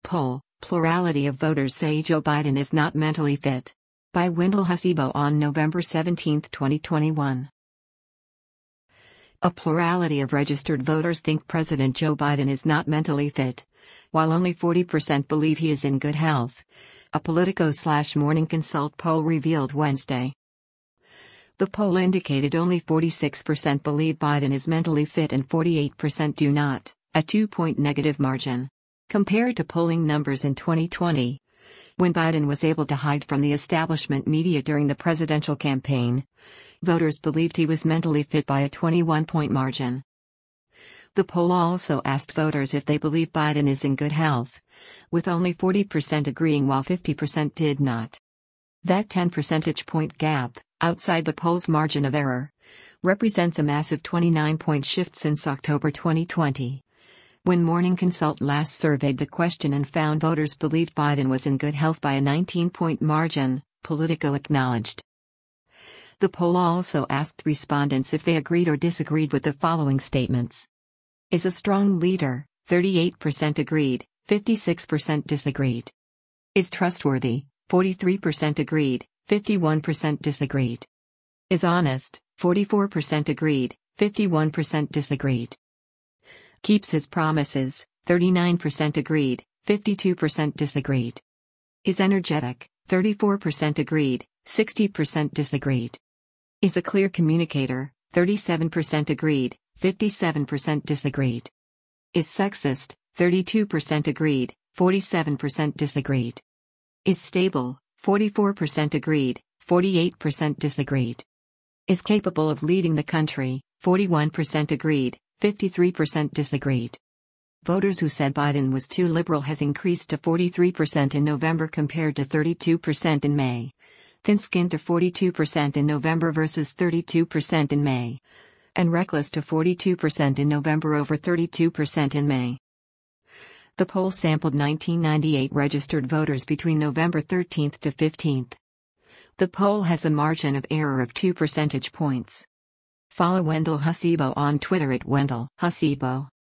Poll, plurality of voters say Joe Biden is not mentally fit. By Wendell Husibo on November 17, 2021. A plurality of registered voters think President Joe Biden is not mentally fit, while only 40% believe he is in good health. A Politico/Morning Consult poll revealed Wednesday. The poll indicated only 46% believe Biden is mentally fit and 48% do not, a 2-point negative margin. Compared to polling numbers in 2020, when Biden was able to hide from the establishment media during the presidential campaign, voters believed he was mentally fit by a 21-point margin. The poll also asked voters if they believe Biden is in good health, with only 40% agreeing while 50% did not. That 10 percentage point gap, outside the poll's margin of error, represents a massive 29-point shift since October 2020. When Morning Consult last surveyed the question and found voters believed Biden was in good health by a 19-point margin, Politico acknowledged. The poll also asked respondents if they agreed or disagreed with the following statements. Is a strong leader, 38% agreed, 56% disagreed. Is trustworthy, 43% agreed, 51% disagreed. Is honest, 44% agreed, 51% disagreed. Keeps his promises, 39% agreed, 52% disagreed. Is energetic, 34% agreed, 60% disagreed. Is a clear communicator, 37% agreed, 57% disagreed. Is sexist, 32% agreed, 47% disagreed. Is stable, 44% agreed, 48% disagreed. Is capable of leading the country, 41% agreed, 53% disagreed. Voters who said Biden was too liberal has increased to 43% in November compared to 32% in May. Thin-skinned to 42% in November versus 32% in May. And reckless to 42% in November over 32% in May. The poll sampled 1998 registered voters between November 13 to 15. The poll has a margin of error of 2 percentage points. Follow Wendell Husibo on Twitter @WendellHusibo.